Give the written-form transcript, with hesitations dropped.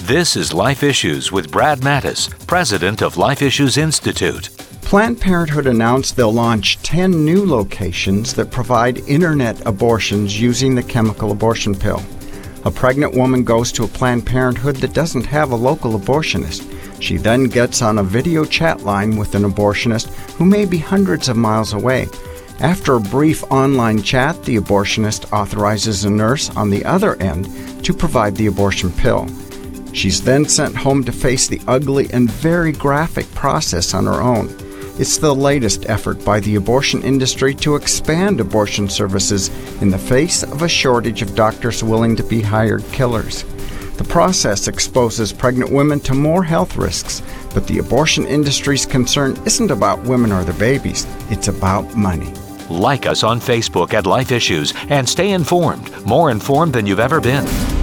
This is Life Issues with Brad Mattis, president of Life Issues Institute. Planned Parenthood announced they'll launch 10 new locations that provide internet abortions using the chemical abortion pill. A pregnant woman goes to a Planned Parenthood that doesn't have a local abortionist. She then gets on a video chat line with an abortionist who may be hundreds of miles away. After a brief online chat, the abortionist authorizes a nurse on the other end to provide the abortion pill. She's then sent home to face the ugly and very graphic process on her own. It's the latest effort by the abortion industry to expand abortion services in the face of a shortage of doctors willing to be hired killers. The process exposes pregnant women to more health risks, but the abortion industry's concern isn't about women or their babies, it's about money. Like us on Facebook at Life Issues and stay informed, more informed than you've ever been.